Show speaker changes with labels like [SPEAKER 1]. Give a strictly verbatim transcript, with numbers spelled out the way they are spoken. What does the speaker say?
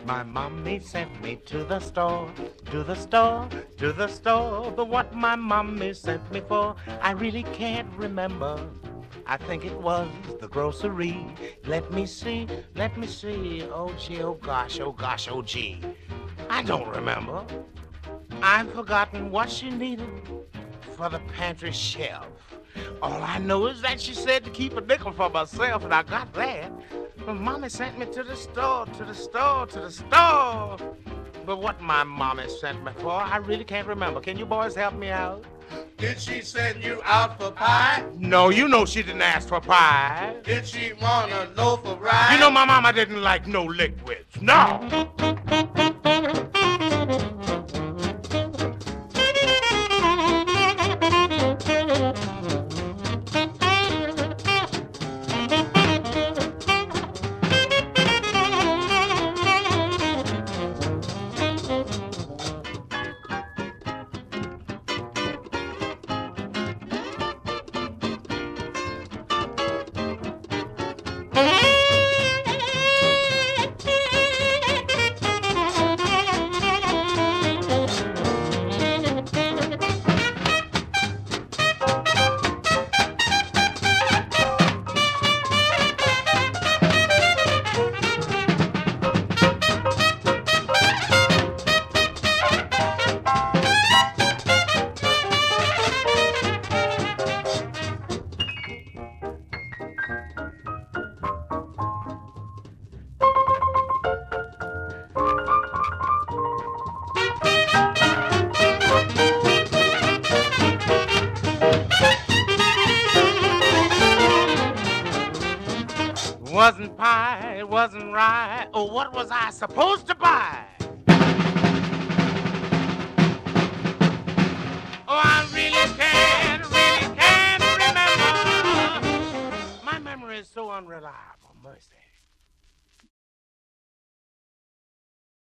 [SPEAKER 1] My mommy sent me to the store, to the store, to the store. But what my mommy sent me for, I really can't remember. I think it was the grocery. Let me see, let me see. Oh gee, oh gosh, oh gosh, oh gee. I don't remember. I've forgotten what she needed for the pantry shelf. All I know is that she said to keep a nickel for myself, and I got that. But mommy sent me to the store, to the store, to the store. But what my mommy sent me for, I really can't remember. Can you boys help me out?
[SPEAKER 2] Did she send you out for pie?
[SPEAKER 1] No, you know she didn't ask for pie.
[SPEAKER 2] Did she want a loaf of rice?
[SPEAKER 1] You know my mama didn't like no liquids. No! Wasn't pie, it wasn't rye. Oh, what was I supposed to buy? Oh, I really can't, really can't remember. My memory is so unreliable, mercy.